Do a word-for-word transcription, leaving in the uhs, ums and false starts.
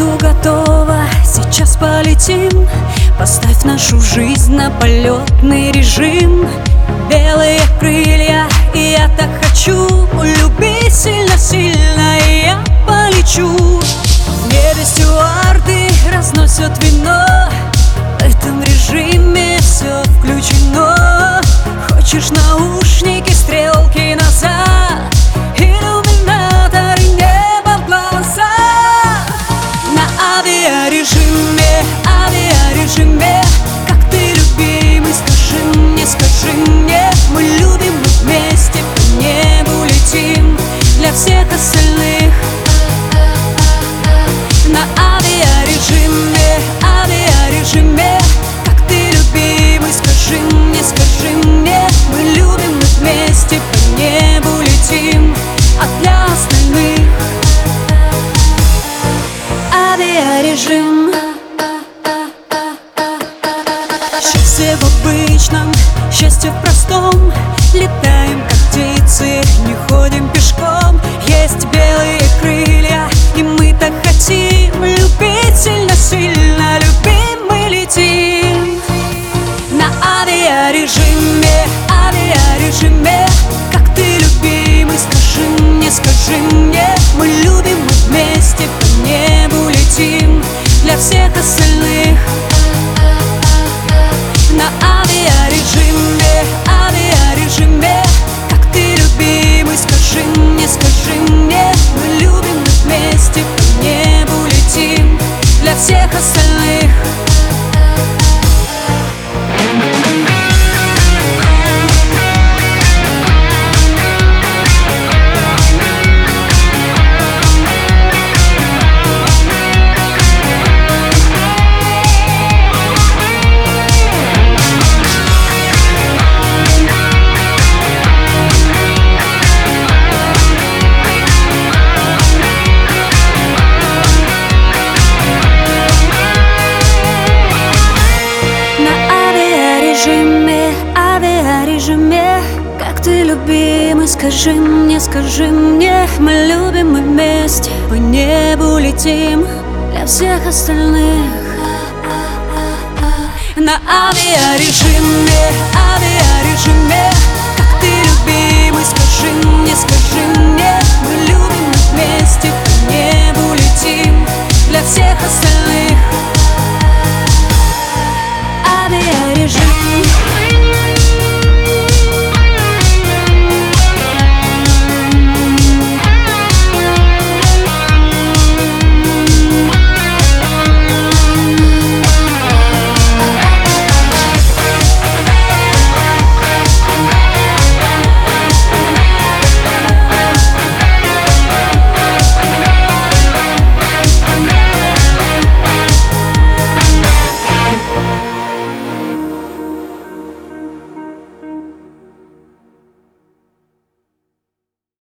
Буду готова, сейчас полетим. Поставь нашу жизнь на полетный режим. Белые крылья, и я так хочу любить сильно-сильно, и я полечу. В небе стюарды разносят вино. В этом режиме все включено. Хочешь наушники, стрелки назад, иллюминаторы, небо в глаза. На авиарежиме, авиарежиме, как ты любимый, скажи мне, скажи мне. Мы любим, мы вместе по небу летим для всех остальных. На авиарежиме, авиарежиме, как ты любимый, скажи мне, скажи мне. Мы любим, мы вместе по небу летим, а для остальных авиарежим. Счастье в обычном, счастье в простом. Летаем как птицы, не ходим пешком. Есть белые крылья, и мы так хотим любить сильно-сильно, любим, мы летим. На авиарежиме, авиарежиме, как ты любимый, скажи мне, скажи мне. Мы любим, мы вместе по небу летим для всех остальных. На авиарежиме, авиарежиме, как ты любимый, скажи мне, скажи мне. Мы любим, мы вместе по небу летим для всех остальных. Авиарежиме, как ты любимый, скажи мне, скажи мне. Мы любим, мы вместе по небу летим для всех остальных. На авиарежиме, авиарежиме, как ты любимый, скажи мне, скажи мне.